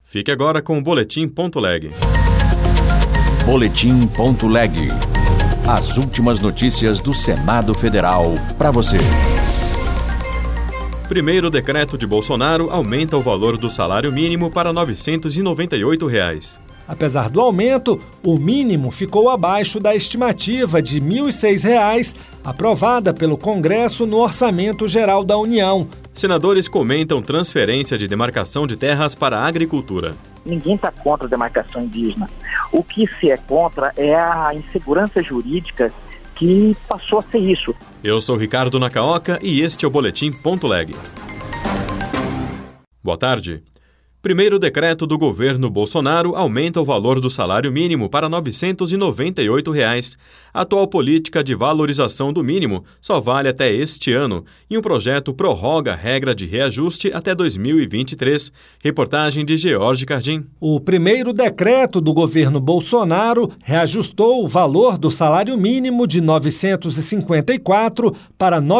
Fique agora com o Boletim.leg. Boletim.leg. As últimas notícias do Senado Federal para você. Primeiro decreto de Bolsonaro aumenta o valor do salário mínimo para R$ 998. Apesar do aumento, o mínimo ficou abaixo da estimativa de R$ 1.006, aprovada pelo Congresso no Orçamento Geral da União. Senadores comentam transferência de demarcação de terras para a agricultura. Ninguém está contra a demarcação indígena. O que se é contra é a insegurança jurídica que passou a ser isso. Eu sou Ricardo Nakaoka e este é o Boletim.leg. Boa tarde. Primeiro decreto do governo Bolsonaro aumenta o valor do salário mínimo para R$ 998. A atual política de valorização do mínimo só vale até este ano e um projeto prorroga a regra de reajuste até 2023. Reportagem de George Cardim. O primeiro decreto do governo Bolsonaro reajustou o valor do salário mínimo de R$ 954 para R$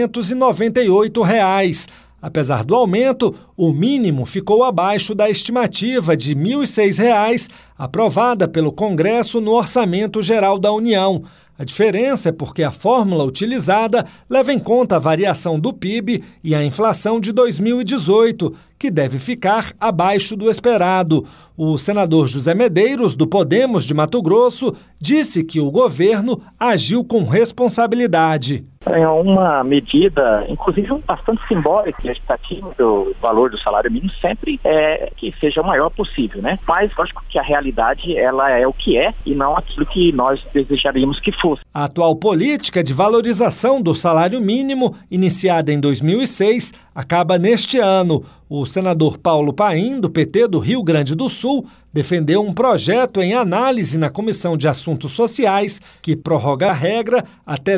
998. Apesar do aumento, o mínimo ficou abaixo da estimativa de R$ 1.006, aprovada pelo Congresso no Orçamento Geral da União. A diferença é porque a fórmula utilizada leva em conta a variação do PIB e a inflação de 2018, que deve ficar abaixo do esperado. O senador José Medeiros, do Podemos de Mato Grosso, disse que o governo agiu com responsabilidade. É uma medida, inclusive, bastante simbólica. A expectativa do valor do salário mínimo sempre é que seja o maior possível, né? Mas, lógico que a realidade, ela é o que é e não aquilo que nós desejaríamos que fosse. A atual política de valorização do salário mínimo, iniciada em 2006, acaba neste ano. O senador Paulo Paim, do PT do Rio Grande do Sul, defendeu um projeto em análise na Comissão de Assuntos Sociais que prorroga a regra até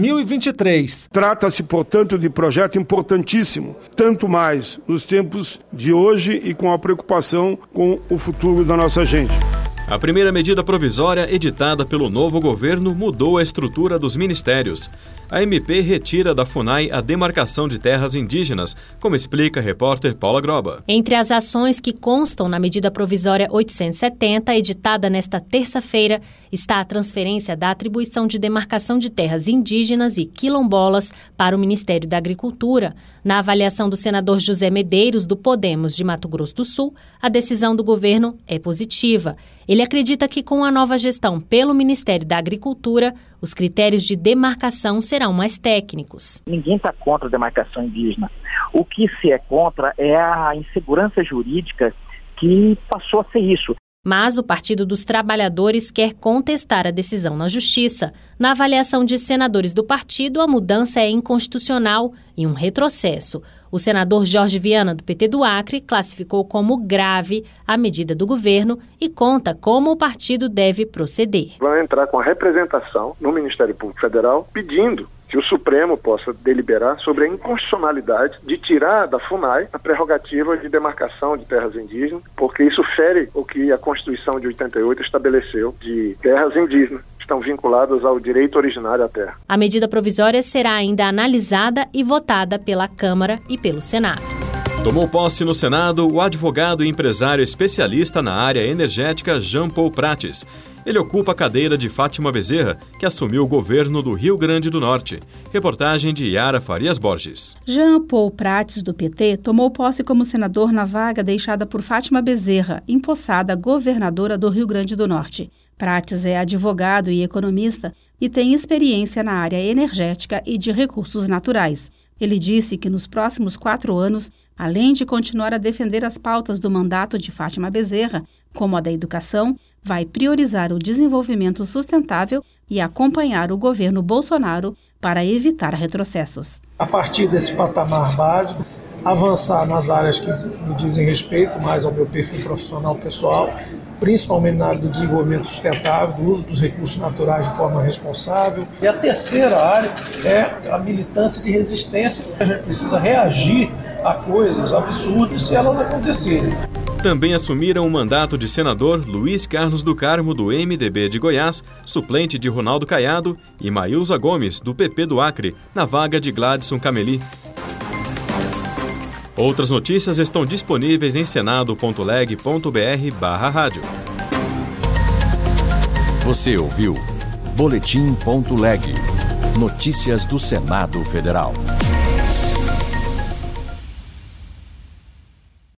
2023. Trata-se, portanto, de projeto importantíssimo, tanto mais nos tempos de hoje e com a preocupação com o futuro da nossa gente. A primeira medida provisória editada pelo novo governo mudou a estrutura dos ministérios. A MP retira da FUNAI a demarcação de terras indígenas, como explica a repórter Paula Groba. Entre as ações que constam na medida provisória 870, editada nesta terça-feira, está a transferência da atribuição de demarcação de terras indígenas e quilombolas para o Ministério da Agricultura. Na avaliação do senador José Medeiros, do Podemos de Mato Grosso do Sul, a decisão do governo é positiva. Ele acredita que com a nova gestão pelo Ministério da Agricultura, os critérios de demarcação serão mais técnicos. Ninguém está contra a demarcação indígena. O que se é contra é a insegurança jurídica que passou a ser isso. Mas o Partido dos Trabalhadores quer contestar a decisão na Justiça. Na avaliação de senadores do partido, a mudança é inconstitucional e um retrocesso. O senador Jorge Viana, do PT do Acre, classificou como grave a medida do governo e conta como o partido deve proceder. Vai entrar com a representação no Ministério Público Federal pedindo que o Supremo possa deliberar sobre a inconstitucionalidade de tirar da FUNAI a prerrogativa de demarcação de terras indígenas, porque isso fere o que a Constituição de 88 estabeleceu de terras indígenas. Estão vinculadas ao direito originário à terra. A medida provisória será ainda analisada e votada pela Câmara e pelo Senado. Tomou posse no Senado o advogado e empresário especialista na área energética Jean Paul Prates. Ele ocupa a cadeira de Fátima Bezerra, que assumiu o governo do Rio Grande do Norte. Reportagem de Yara Farias Borges. Jean Paul Prates, do PT, tomou posse como senador na vaga deixada por Fátima Bezerra, empossada governadora do Rio Grande do Norte. Prates é advogado e economista e tem experiência na área energética e de recursos naturais. Ele disse que nos próximos 4 anos, além de continuar a defender as pautas do mandato de Fátima Bezerra, como a da educação, vai priorizar o desenvolvimento sustentável e acompanhar o governo Bolsonaro para evitar retrocessos. A partir desse patamar básico, avançar nas áreas que me dizem respeito mais ao meu perfil profissional pessoal, principalmente na área do desenvolvimento sustentável, do uso dos recursos naturais de forma responsável. E a terceira área é a militância de resistência. A gente precisa reagir a coisas absurdas se elas acontecerem. Também assumiram o mandato de senador Luiz Carlos do Carmo, do MDB de Goiás, suplente de Ronaldo Caiado, e Maílza Gomes, do PP do Acre, na vaga de Gladson Cameli. Outras notícias estão disponíveis em senado.leg.br/rádio. Você ouviu Boletim.leg. Notícias do Senado Federal.